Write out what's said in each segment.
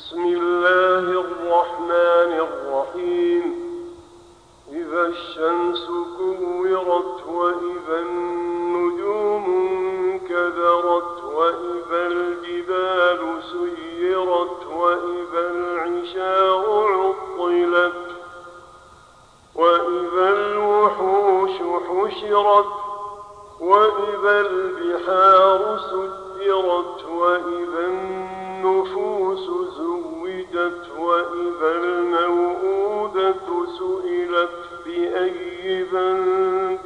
بسم الله الرحمن الرحيم. إذا الشمس كورت وإذا النجوم انكدرت وإذا الجبال سيرت وإذا العشار عطلت وإذا الوحوش حشرت وإذا البحار سجرت وإذا النفوس زوجت وإذا الموءودة سئلت بأي ذنب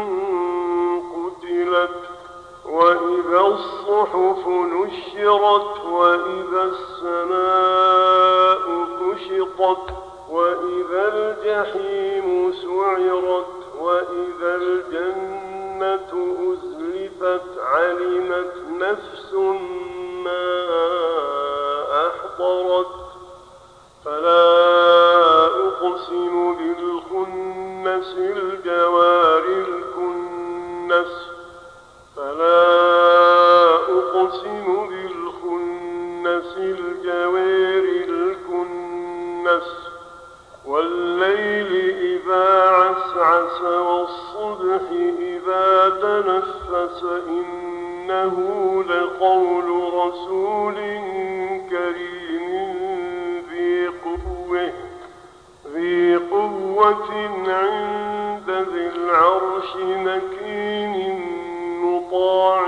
قتلت وإذا الصحف نشرت وإذا السماء كشطت وإذا الجحيم سعرت وإذا الجنة أزلفت علمت نفس ما أحضرت فلا أقسم بالخنس الجوار الكنس فلا أقسم بالخنس الجوار الكنس والليل إذا عسعس والصبح إذا تنفس إنه لقول رسول كريم ذي قوة عند ذي العرش مكين مطاع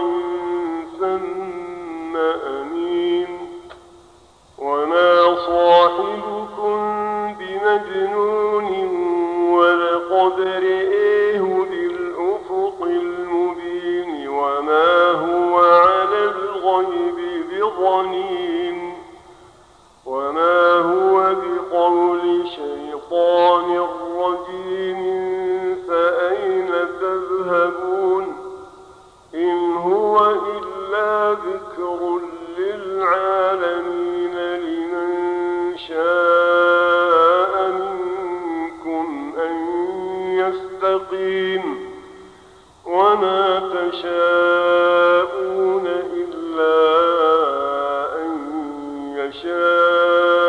ثم أمين وما صاحبكم بمجنون ولقد رئيه بالأفق المبين وما هو على الغيب بضنين وما هو بقول شيطان رجيم فأين تذهبون إن هو إلا ذكر للعالمين لمن شاء منكم أن يستقيم وما تشاءون إلا أن يشاء